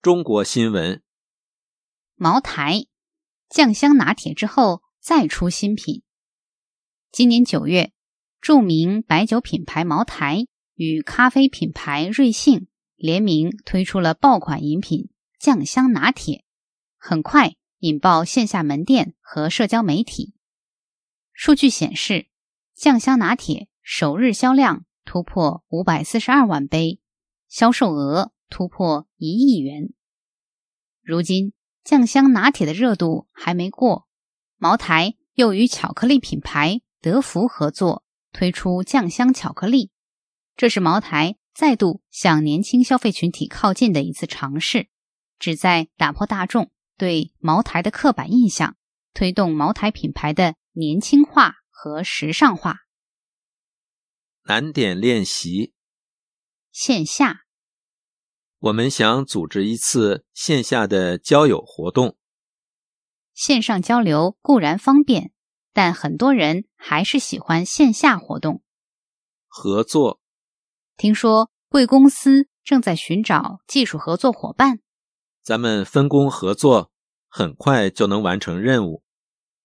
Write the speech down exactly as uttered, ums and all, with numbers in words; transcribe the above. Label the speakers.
Speaker 1: 中国新闻。
Speaker 2: 茅台酱香拿铁之后再出新品。今年九月，著名白酒品牌茅台与咖啡品牌瑞幸联名推出了爆款饮品酱香拿铁，很快引爆线下门店和社交媒体。数据显示，酱香拿铁首日销量突破五百四十二万杯，销售额突破一亿元。如今酱香拿铁的热度还没过，茅台又与巧克力品牌德芙合作推出酱香巧克力，这是茅台再度向年轻消费群体靠近的一次尝试，旨在打破大众对茅台的刻板印象，推动茅台品牌的年轻化和时尚化。
Speaker 1: 难点练习。
Speaker 2: 线下，
Speaker 1: 我们想组织一次线下的交友活动。
Speaker 2: 线上交流固然方便，但很多人还是喜欢线下活动。
Speaker 1: 合作。
Speaker 2: 听说贵公司正在寻找技术合作伙伴，
Speaker 1: 咱们分工合作，很快就能完成任务。